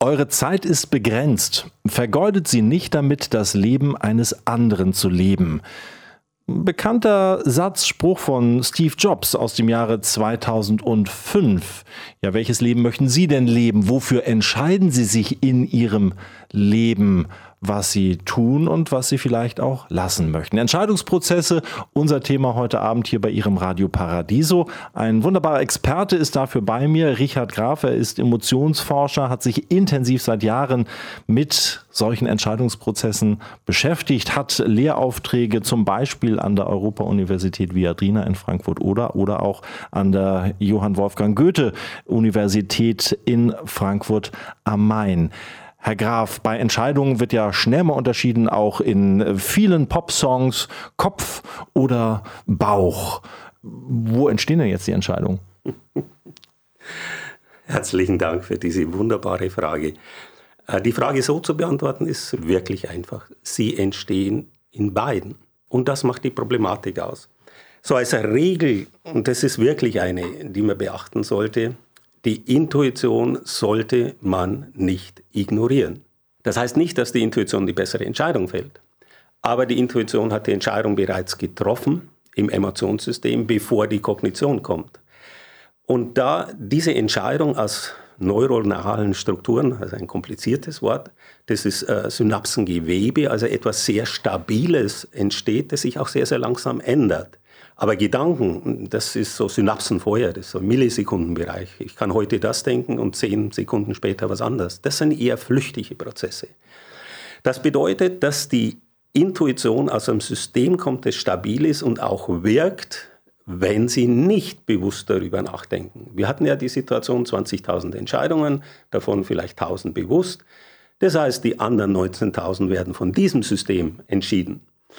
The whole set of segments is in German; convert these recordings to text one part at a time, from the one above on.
Eure Zeit ist begrenzt. Vergeudet sie nicht damit, das Leben eines anderen zu leben. Bekannter Spruch von Steve Jobs aus dem Jahre 2005. Ja, welches Leben möchten Sie denn leben? Wofür entscheiden Sie sich in Ihrem Leben, was Sie tun und was Sie vielleicht auch lassen möchten? Entscheidungsprozesse, unser Thema heute Abend hier bei Ihrem Radio Paradiso. Ein wunderbarer Experte ist dafür bei mir, Richard Graf. Er ist Emotionsforscher, hat sich intensiv seit Jahren mit solchen Entscheidungsprozessen beschäftigt, hat Lehraufträge zum Beispiel an der Europa-Universität Viadrina in Frankfurt oder auch an der Johann Wolfgang Goethe-Universität in Frankfurt am Main. Herr Graf, bei Entscheidungen wird ja schnell mal unterschieden, auch in vielen Popsongs, Kopf oder Bauch. Wo entstehen denn jetzt die Entscheidungen? Herzlichen Dank für diese wunderbare Frage. Die Frage so zu beantworten ist wirklich einfach. Sie entstehen in beiden. Und das macht die Problematik aus. So als Regel, und das ist wirklich eine, die man beachten sollte, die Intuition sollte man nicht ignorieren. Das heißt nicht, dass die Intuition die bessere Entscheidung fällt. Aber die Intuition hat die Entscheidung bereits getroffen im Emotionssystem, bevor die Kognition kommt. Und da diese Entscheidung aus neuronalen Strukturen, also ein kompliziertes Wort, das ist Synapsengewebe, also etwas sehr Stabiles entsteht, das sich auch sehr, sehr langsam ändert. Aber Gedanken, das ist so Synapsenfeuer, das ist so ein Millisekundenbereich. Ich kann heute das denken und 10 Sekunden später was anderes. Das sind eher flüchtige Prozesse. Das bedeutet, dass die Intuition aus einem System kommt, das stabil ist und auch wirkt, wenn Sie nicht bewusst darüber nachdenken. Wir hatten ja die Situation 20.000 Entscheidungen, davon vielleicht 1.000 bewusst. Das heißt, die anderen 19.000 werden von diesem System entschieden.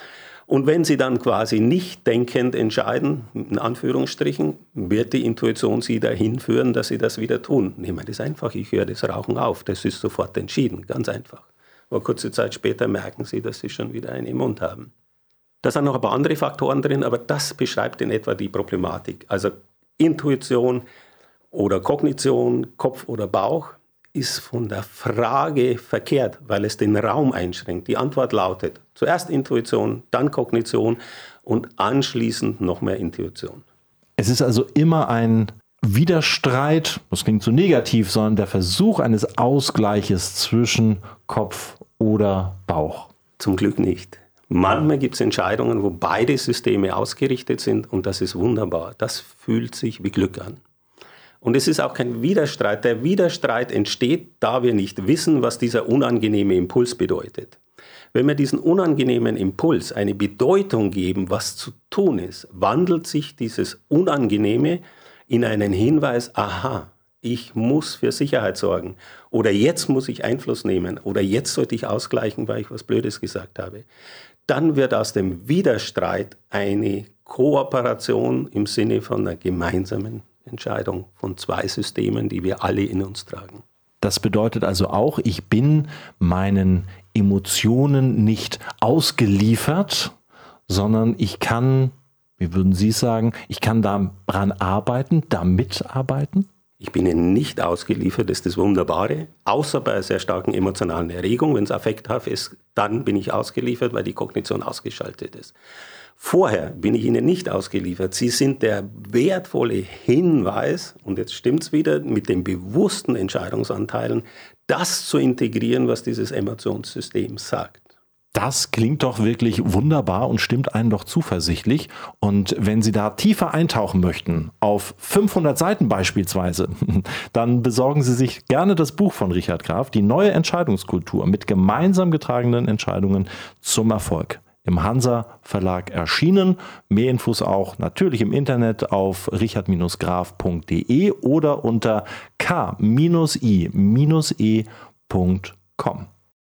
Und wenn Sie dann quasi nicht denkend entscheiden, in Anführungsstrichen, wird die Intuition Sie dahin führen, dass Sie das wieder tun. Nehmen wir das einfach, ich höre das Rauchen auf, das ist sofort entschieden, ganz einfach. Aber kurze Zeit später merken Sie, dass Sie schon wieder einen im Mund haben. Da sind noch ein paar andere Faktoren drin, aber das beschreibt in etwa die Problematik. Also Intuition oder Kognition, Kopf oder Bauch, ist von der Frage verkehrt, weil es den Raum einschränkt. Die Antwort lautet zuerst Intuition, dann Kognition und anschließend noch mehr Intuition. Es ist also immer ein Widerstreit, das klingt so negativ, sondern der Versuch eines Ausgleiches zwischen Kopf oder Bauch. Zum Glück nicht. Manchmal gibt es Entscheidungen, wo beide Systeme ausgerichtet sind und das ist wunderbar. Das fühlt sich wie Glück an. Und es ist auch kein Widerstreit. Der Widerstreit entsteht, da wir nicht wissen, was dieser unangenehme Impuls bedeutet. Wenn wir diesen unangenehmen Impuls eine Bedeutung geben, was zu tun ist, wandelt sich dieses Unangenehme in einen Hinweis, aha, ich muss für Sicherheit sorgen oder jetzt muss ich Einfluss nehmen oder jetzt sollte ich ausgleichen, weil ich was Blödes gesagt habe. Dann wird aus dem Widerstreit eine Kooperation im Sinne von einer gemeinsamen Entscheidung von 2 Systemen, die wir alle in uns tragen. Das bedeutet also auch, ich bin meinen Emotionen nicht ausgeliefert, sondern ich kann, wie würden Sie sagen, ich kann daran arbeiten, damit arbeiten? Ich bin ihnen nicht ausgeliefert, das ist das Wunderbare, außer bei sehr starken emotionalen Erregungen. Wenn es affekthaft ist, dann bin ich ausgeliefert, weil die Kognition ausgeschaltet ist. Vorher bin ich ihnen nicht ausgeliefert. Sie sind der wertvolle Hinweis, und jetzt stimmt's wieder, mit den bewussten Entscheidungsanteilen, das zu integrieren, was dieses Emotionssystem sagt. Das klingt doch wirklich wunderbar und stimmt einen doch zuversichtlich. Und wenn Sie da tiefer eintauchen möchten, auf 500 Seiten beispielsweise, dann besorgen Sie sich gerne das Buch von Richard Graf, Die neue Entscheidungskultur mit gemeinsam getragenen Entscheidungen zum Erfolg. Im Hansa Verlag erschienen. Mehr Infos auch natürlich im Internet auf richard-graf.de oder unter k-i-e.com.